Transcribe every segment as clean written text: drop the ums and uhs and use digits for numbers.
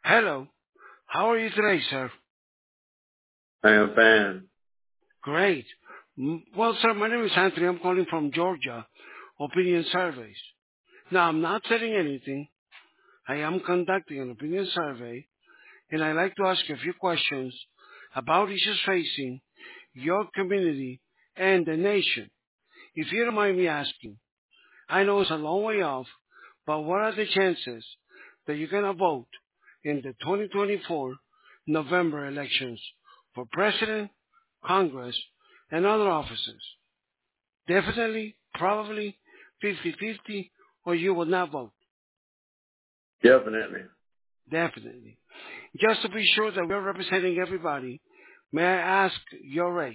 Hello. How are you today, sir? I am fine. Great. Well, sir, my name is Anthony. I'm calling from Georgia, Opinion Surveys. Now, I'm not selling anything. I am conducting an opinion survey, and I'd like to ask you a few questions about issues facing your community and the nation. If you don't mind me asking, I know it's a long way off, but what are the chances that you're going to vote in the 2024 November elections for president, Congress, and other offices? Definitely, probably, 50-50, or you will not vote? Definitely. Definitely. Just to be sure that we're representing everybody, may I ask your race?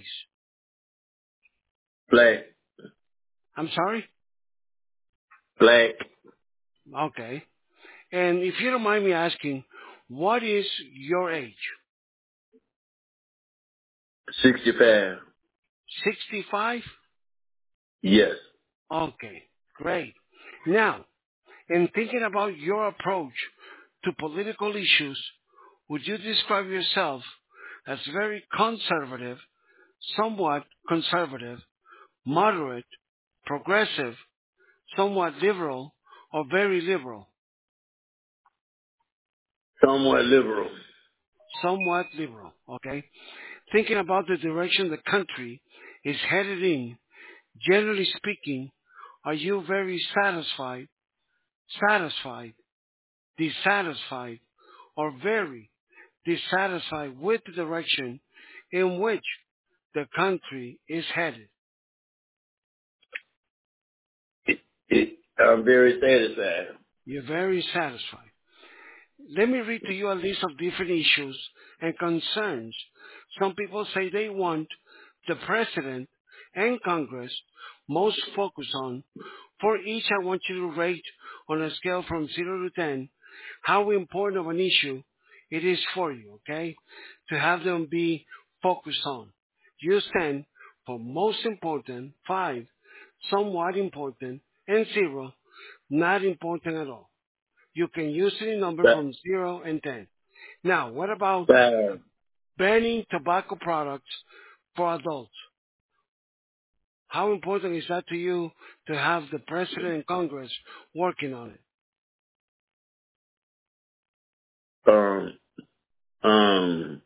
Black. I'm sorry? Black. Okay. And if you don't mind me asking, what is your age? 65. 65? Yes. Okay, great. Now, in thinking about your approach to political issues, would you describe yourself as very conservative, somewhat conservative, moderate, progressive, somewhat liberal, or very liberal? Somewhat liberal. Somewhat liberal, okay? Thinking about the direction the country is headed in, generally speaking, are you very satisfied, dissatisfied, or very dissatisfied with the direction in which the country is headed? I'm very satisfied. You're very satisfied. Let me read to you a list of different issues and concerns. Some people say they want the president and Congress most focus on. For each, I want you to rate on a scale from 0 to 10 how important of an issue it is for you, okay? To have them be focused on. Use 10 for most important, 5 somewhat important, and 0 not important at all. You can use any number But from 0 and 10. Now, what about five. banning tobacco products for adults? How important is that to you to have the President and Congress working on it? Um, um,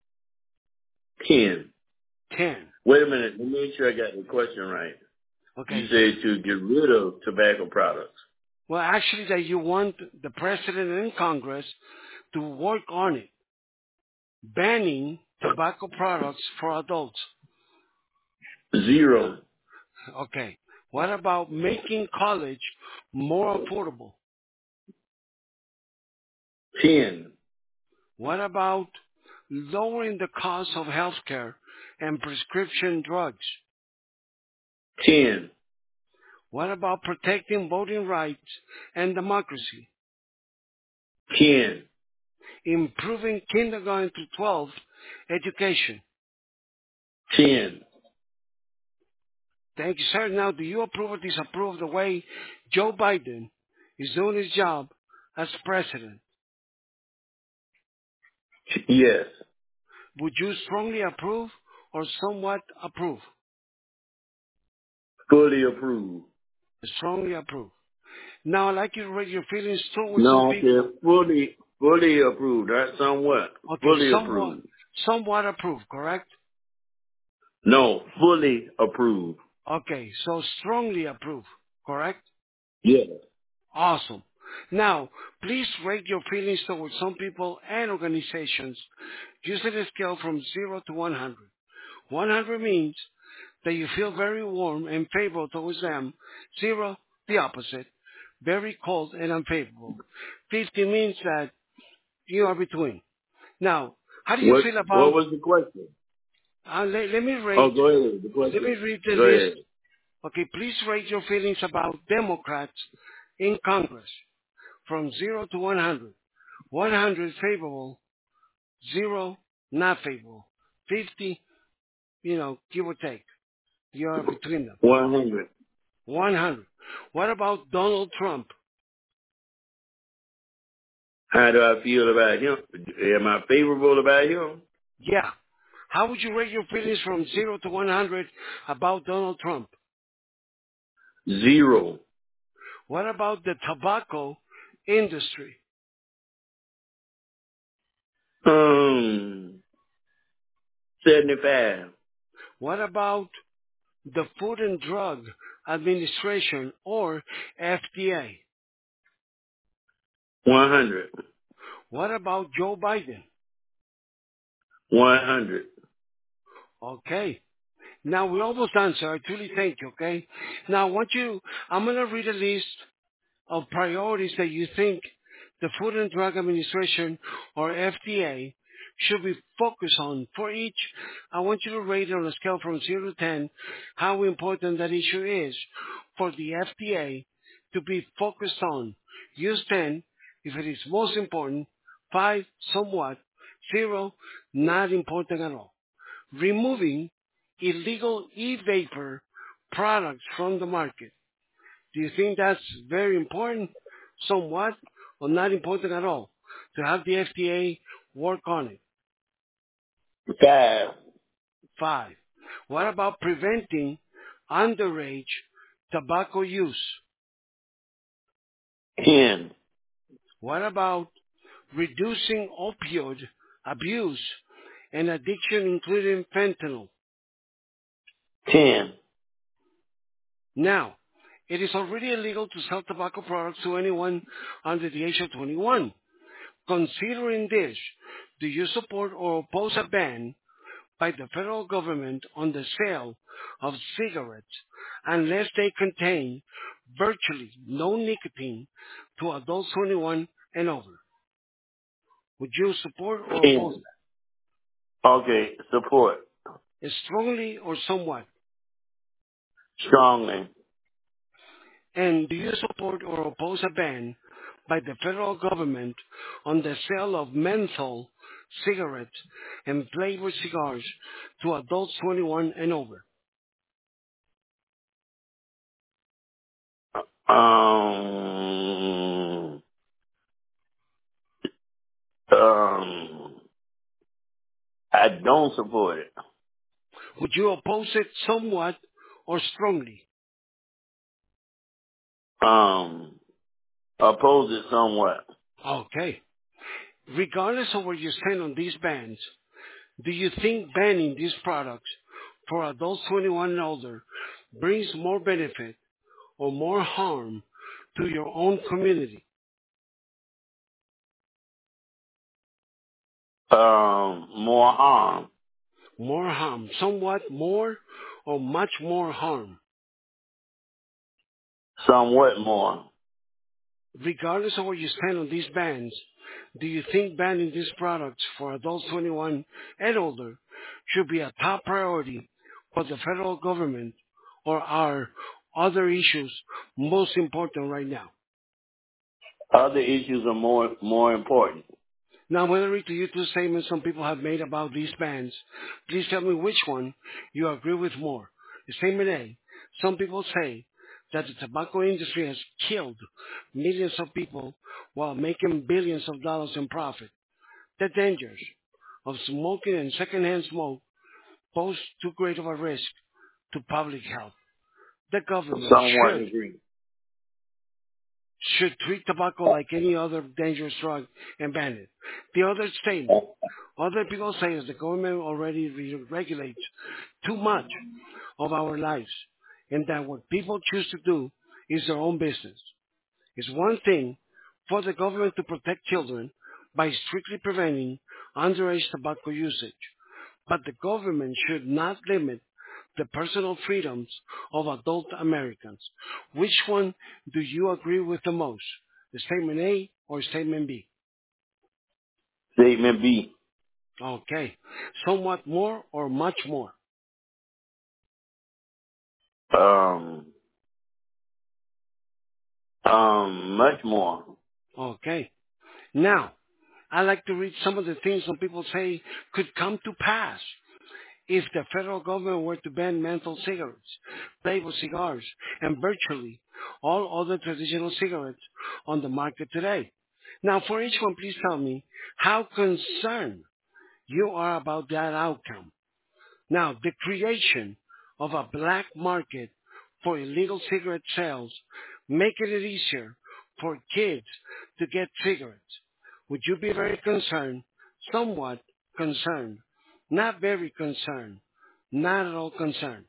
10. 10. Wait a minute. Let me make sure I got the question right. You Okay. said to get rid of tobacco products. Well, actually, that you want the President and Congress to work on it, banning tobacco products for adults. 0. Okay. What about making college more affordable? 10. What about lowering the cost of healthcare and prescription drugs? 10. What about protecting voting rights and democracy? 10. Improving kindergarten to 12 education. 10. Thank you, sir. Now, do you approve or disapprove of the way Joe Biden is doing his job as president? Yes. Would you strongly approve or somewhat approve? Fully approved. Strongly approve. Now, I'd like you to rate your feelings towards some No, I people. said fully approved. That's somewhat. Okay, Fully somewhat, approved. somewhat approve, correct? No, fully approved. Okay, so strongly approve, correct? Yes. Awesome. Now, please rate your feelings towards some people and organizations using a scale from 0 to 100. 100 means that you feel very warm and favorable towards them. 0, the opposite, very cold and unfavorable. 50 means that you are between. Now, how do you feel What about, was the question? let me Oh, rate, go ahead. The let me question. read the Go list. ahead. Okay, please rate your feelings about Democrats in Congress from 0 to 100. 100 favorable, 0 not favorable. 50, give or take. You are between them. 100. 100. What about Donald Trump? How do I feel about him? Am I favorable about him? Yeah. How would you rate your feelings from 0 to 100 about Donald Trump? 0. What about the tobacco industry? 75. What about the Food and Drug Administration, or FDA? 100. What about Joe Biden? 100. Okay. Now we're almost done, sir. I truly thank you, okay? Now I'm going to read a list of priorities that you think the Food and Drug Administration or FDA should be focused on. For each, I want you to rate it on a scale from 0 to 10 how important that issue is for the FDA to be focused on. Use 10 if it is most important, 5 somewhat, 0 not important at all. Removing illegal e-vapor products from the market. Do you think that's very important, somewhat, or not important at all, to have the FDA work on it? 5. 5. What about preventing underage tobacco use? 10. What about reducing opioid abuse and addiction, including fentanyl? 10. Now, it is already illegal to sell tobacco products to anyone under the age of 21. Considering this, do you support or oppose a ban by the federal government on the sale of cigarettes unless they contain virtually no nicotine to adults 21 and over? Would you support or 10. oppose Okay. Support. that? Strongly or somewhat? Strongly. And do you support or oppose a ban by the federal government on the sale of menthol cigarettes and flavored cigars to adults 21 and over? Um, um, I don't support it. Would you oppose it somewhat or strongly? Oppose it somewhat. Okay. Regardless of where you stand on these bans, do you think banning these products for adults 21 and older brings more benefit or more harm to your own community? More harm. More harm. Somewhat more or much more harm? Somewhat more. Regardless of where you stand on these bans, do you think banning these products for adults 21 and older should be a top priority for the federal government, or are other issues most important right now? Other issues are more important. Now, I'm going to read to you two statements some people have made about these bans. Please tell me which one you agree with more. Statement A. Some people say that the tobacco industry has killed millions of people while making billions of dollars in profit. The dangers of smoking and secondhand smoke pose too great of a risk to public health. The government Somewhat agree. should treat tobacco like any other dangerous drug and ban it. The other statement, other people say is the government already regulates too much of our lives, and that what people choose to do is their own business. It's one thing for the government to protect children by strictly preventing underage tobacco usage, but the government should not limit the personal freedoms of adult Americans. Which one do you agree with the most? The statement A or statement B? Statement B. Okay. Somewhat more or much more? Much more. Okay. Now, I like to read some of the things some people say could come to pass if the federal government were to ban menthol cigarettes, flavored cigars, and virtually all other traditional cigarettes on the market today. Now, for each one, please tell me how concerned you are about that outcome. Now, the creation of a black market for illegal cigarette sales, making it easier for kids to get cigarettes. Would you be very concerned? Somewhat concerned. Not very concerned. Not at all concerned.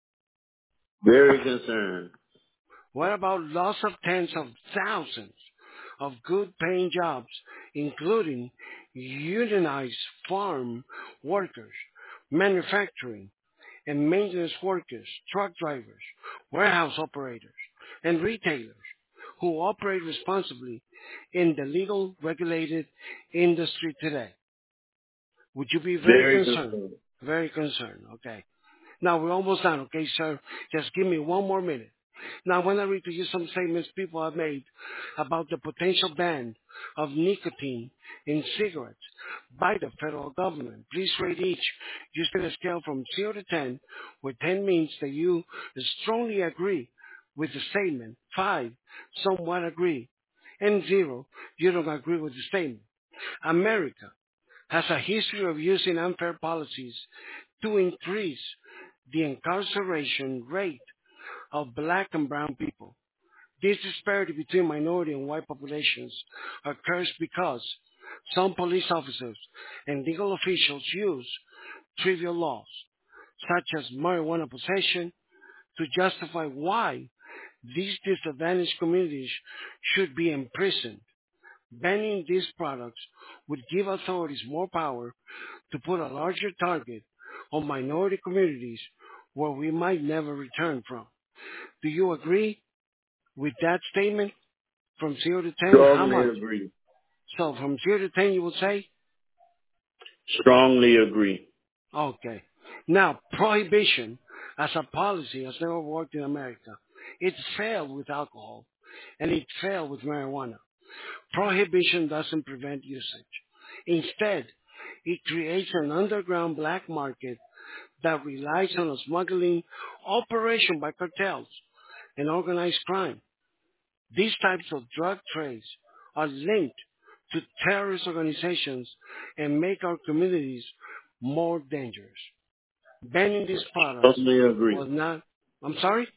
Very concerned. What about loss of tens of thousands of good paying jobs, including unionized farm workers, manufacturing and maintenance workers, truck drivers, warehouse operators, and retailers who operate responsibly in the legal regulated industry today? Would you be very Very concerned? concerned. Very concerned. Okay. Now we're almost done. Okay, sir. Just give me one more minute. Now I want to read to you some statements people have made about the potential ban of nicotine in cigarettes by the federal government. Please rate each using a scale from 0 to 10, where 10 means that you strongly agree with the statement, 5, somewhat agree, and 0, you don't agree with the statement. America has a history of using unfair policies to increase the incarceration rate of black and brown people. This disparity between minority and white populations occurs because some police officers and legal officials use trivial laws, such as marijuana possession, to justify why these disadvantaged communities should be imprisoned. Banning these products would give authorities more power to put a larger target on minority communities where we might never return from. Do you agree with that statement from 0 to 10? How Strongly much? agree. So from 0 to 10 you would say? Strongly agree. Okay. Now, prohibition as a policy has never worked in America. It failed with alcohol and it failed with marijuana. Prohibition doesn't prevent usage. Instead, it creates an underground black market that relies on a smuggling operation by cartels and organized crime. These types of drug trades are linked to terrorist organizations and make our communities more dangerous. Banning these products Strongly agree. was not, I'm sorry?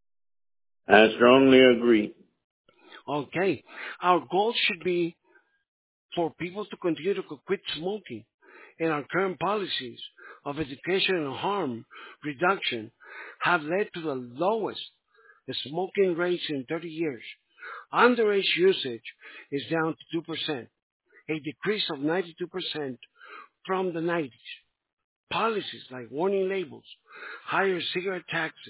I strongly agree. Okay. Our goal should be for people to continue to quit smoking. And our current policies of education and harm reduction have led to the lowest smoking rates in 30 years. Underage usage is down to 2%, a decrease of 92% from the 90s. Policies like warning labels, higher cigarette taxes,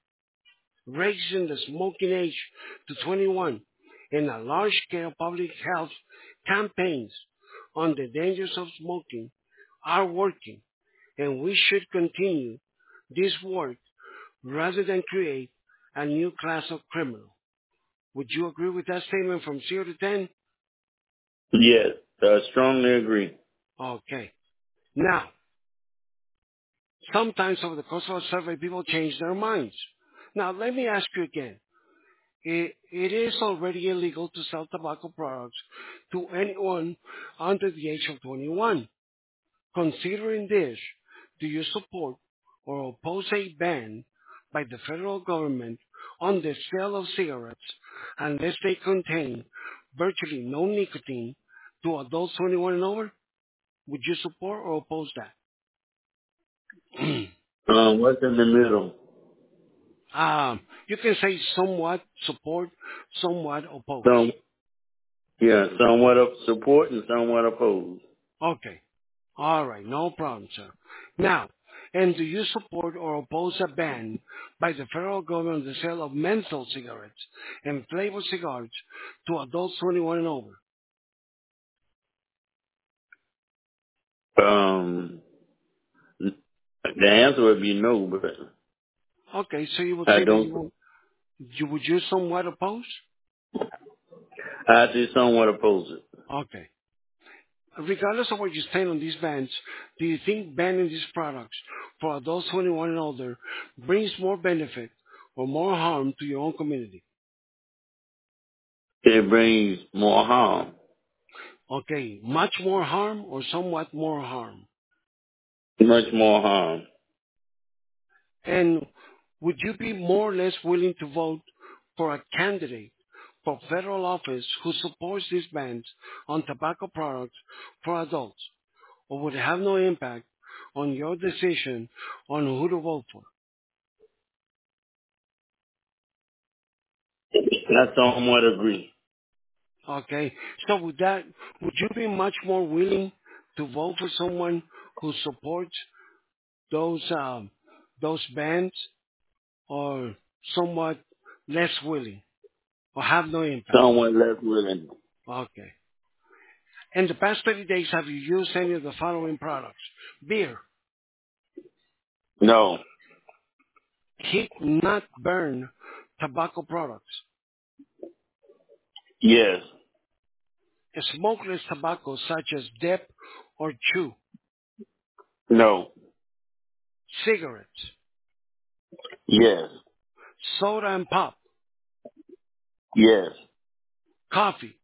raising the smoking age to 21, and a large-scale public health campaigns on the dangers of smoking are working, and we should continue this work rather than create a new class of criminal. Would you agree with that statement from 0 to 10? Yes, I strongly agree. Okay. Now, sometimes over the course of a survey, people change their minds. Now, let me ask you again. It is already illegal to sell tobacco products to anyone under the age of 21. Considering this, do you support or oppose a ban by the federal government on the sale of cigarettes unless they contain virtually no nicotine to adults 21 and over? Would you support or oppose that? What's in the middle? You can say somewhat support, somewhat oppose. Somewhat of support and somewhat opposed. Okay. All right. No problem, sir. Now, and do you support or oppose a ban by the federal government on the sale of menthol cigarettes and flavored cigars to adults 21 and over? The answer would be no, but Okay, so you would I say that don't. would you somewhat oppose? I just somewhat oppose it. Okay. Regardless of what you stand on these bans, do you think banning these products for adults 21 and older brings more benefit or more harm to your own community? It brings more harm. Okay, much more harm or somewhat more harm? Much more harm. And would you be more or less willing to vote for a candidate for federal office who supports these bans on tobacco products for adults, or would it have no impact on your decision on who to vote for? I somewhat agree. Okay, so would you be much more willing to vote for someone who supports those bans, or somewhat less willing, or have no impact? Somewhat less willing. Okay. In the past 30 days, have you used any of the following products? Beer, No. heat not burn tobacco products, Yes. smokeless tobacco such as dip or chew, No. cigarettes, Yes. soda and pop, Yes. coffee,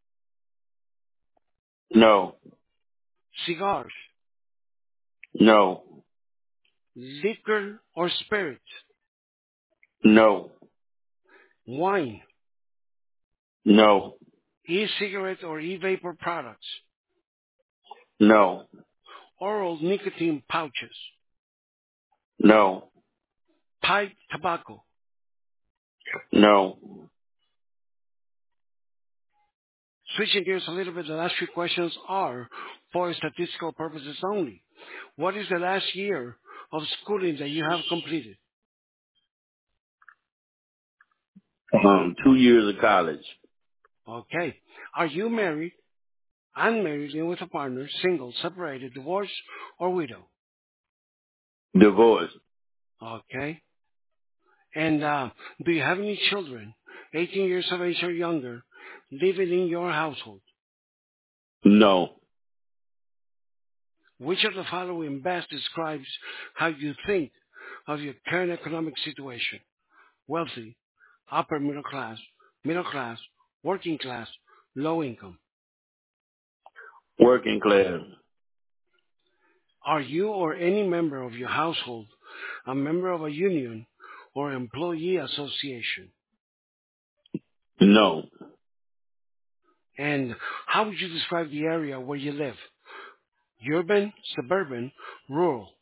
No. cigars, No. liquor or spirits, No. wine, No. e-cigarette or e-vapor products, No. oral nicotine pouches, No. pipe tobacco. No. Switching gears a little bit, the last few questions are for statistical purposes only. What is the last year of schooling that you have completed? 2 years of college. Okay. Are you married, unmarried, living with a partner, single, separated, divorced, or widow? Divorce. Okay. And do you have any children, 18 years of age or younger, living in your household? No. Which of the following best describes how you think of your current economic situation? Wealthy, upper middle class, working class, low income. Working class. Are you or any member of your household a member of a union or employee association? No. And how would you describe the area where you live? Urban, suburban, rural?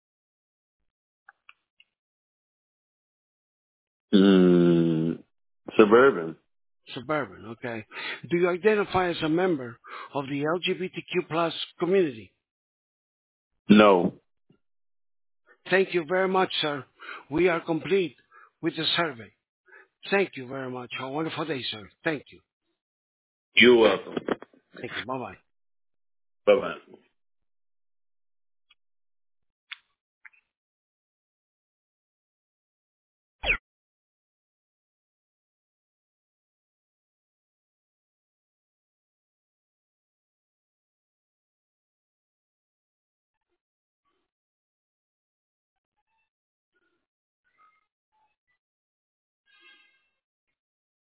Suburban. Suburban, okay. Do you identify as a member of the LGBTQ plus community? No. Thank you very much, sir. We are complete with the survey. Thank you very much. Have a wonderful day, sir. Thank you. You're welcome. Thank you. Bye-bye. Bye-bye.